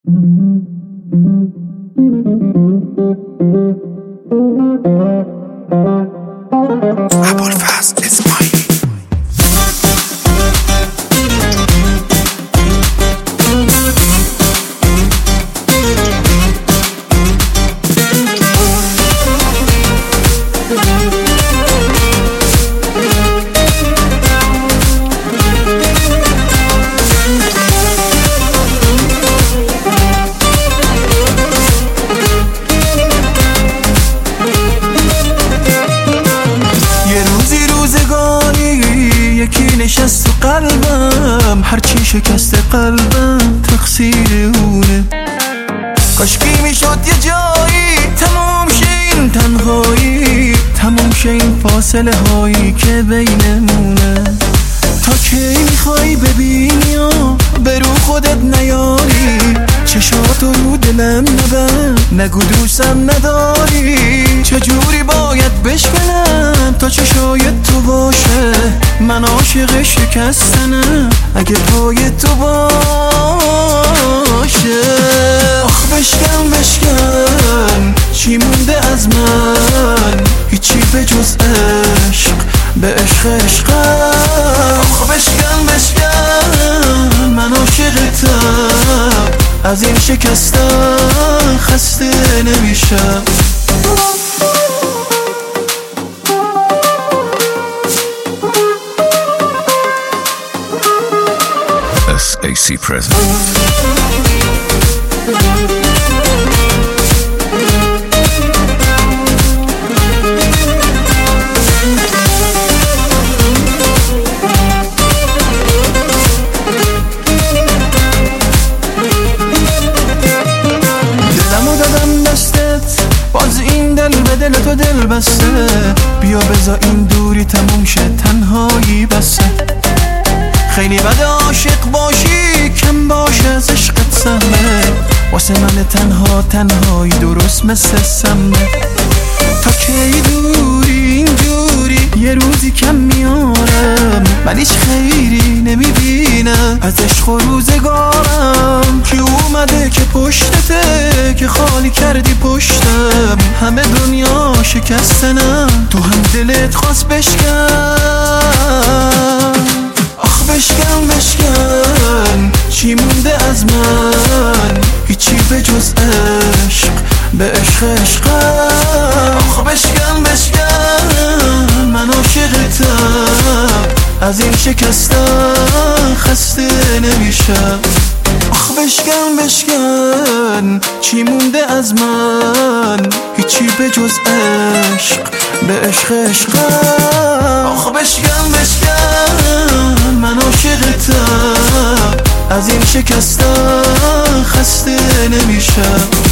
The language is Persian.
ابوالفضل اسماعیلی. یکی نشست تو قلبم، هرچی شکست قلبم تقصیر اونه. کاشکی میشد یه جایی تموم شه این تنهایی، تموم شه این فاصله هایی که بینمونه. تا کی میخوای ببینی و به رو خودت نیاری، چشاتو رو دلم نبند، نگو دوستم نداری. چجوری باید بشکنم تا چشای تو باشه، من عاشق شکستنم اگه پای تو باشه. آخ بشکن بشکن چی مونده از من، هیچی به جز عشق، به عشق عشقم. آخ بشکن بشکن من عاشقتم، از این شکستن خسته نمیشم. SAC present. باز این دل به دل تو دل بسته، بیا بذار این دوری تموم شه، تنهایی بسته. خیلی بد عاشق باشی، کم باشه از عشقت سهمه، واسه من تنها تنهایی درست مثل سمه. تا کی دوری اینجوری، یه روزی کم میارم، من هیچ خیری نمیبینم از عشق و روزگارم. کی اومده که پشتته، که خالی کردی پشتم، همه دنیا شکستنم، تو هم دلت خواست بشکن. آخ بشکن بشکن چی مونده از من، هیچی به جز عشق، به عشق عشقم. آخ بشکن بشکن من عاشقتم، از این شکستن خسته نمیشم. آخ بشکن بشکن چی مونده از من، هیچی به جز عشق، به عشق عشقم. آخ بشکن بشکن من عاشقتم، از این شکستن خسته نمیشم.